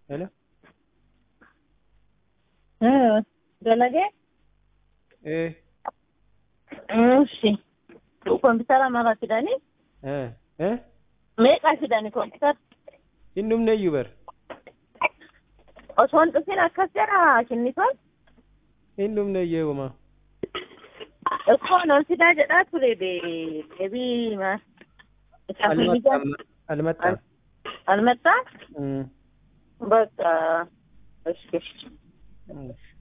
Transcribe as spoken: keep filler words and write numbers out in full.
Hello? Eh, dalage? Eh, Eeshi. Computer mara fidani? eh, eh? Meeqa fidani computer? Innumne yubar. Osoo hin dhufin akkas jedha kinnisan? Innumne yeewuma. Ekkoon ol fidaa jedhaa ture deebii ma. Almatta, almatta. Almatta? Mm. Bakka. Eeshi. Mm.